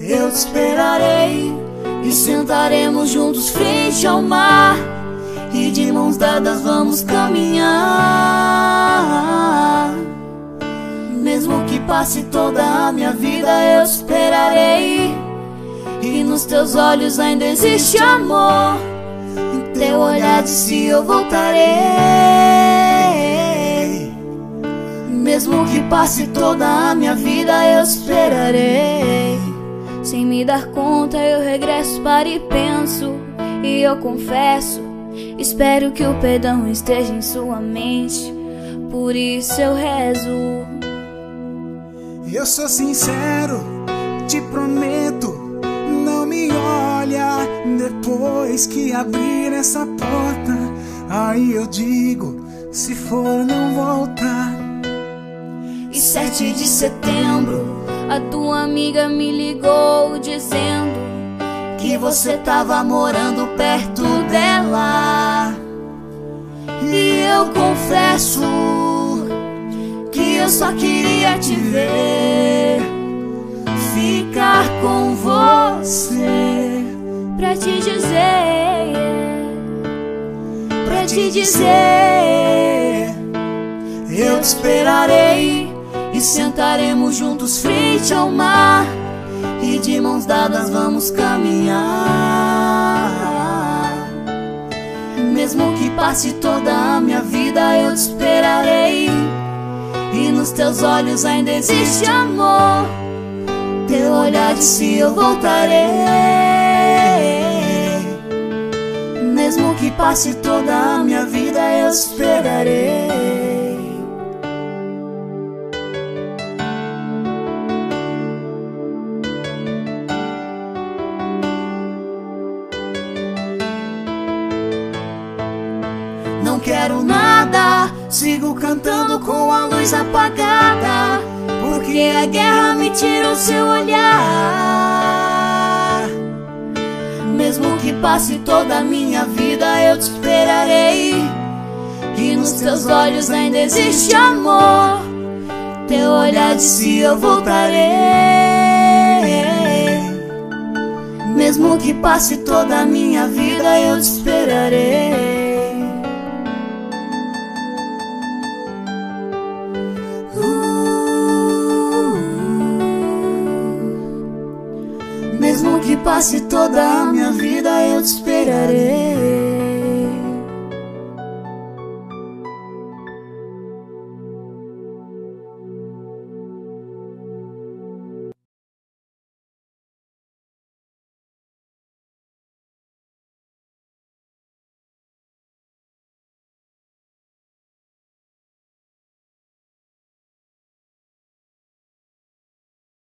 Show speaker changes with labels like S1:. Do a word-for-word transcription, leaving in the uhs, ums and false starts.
S1: eu te esperarei e sentaremos juntos frente ao mar, e de mãos dadas vamos caminhar. Mesmo que passe toda a minha vida, eu te esperarei, e nos teus olhos ainda existe amor. Em teu olhar disse eu voltarei. Mesmo que passe toda a minha vida, eu te esperarei. Sem me dar conta eu regresso para e penso, e eu confesso, espero que o perdão esteja em sua mente, por isso eu rezo.
S2: Eu sou sincero, te prometo, não me olha depois que abrir essa porta. Aí eu digo, se for não volta.
S1: E sete de setembro, a tua amiga me ligou dizendo que você tava morando perto dela. E eu confesso que eu só queria te ver, ficar com você, pra te dizer, pra te dizer, eu te esperarei e sentaremos juntos frente ao mar, e de mãos dadas vamos caminhar. Mesmo que passe toda a minha vida, eu te esperarei, e nos teus olhos ainda existe amor. Teu olhar disse eu voltarei. Mesmo que passe toda a minha vida, eu te esperarei. Não quero nada, sigo cantando com a luz apagada, porque a guerra me tirou seu olhar. Mesmo que passe toda a minha vida, eu te esperarei, e nos teus olhos ainda existe amor. Teu olhar disse eu voltarei. Mesmo que passe toda a minha vida, eu te esperarei. Mesmo que passe toda a minha vida, eu te esperarei.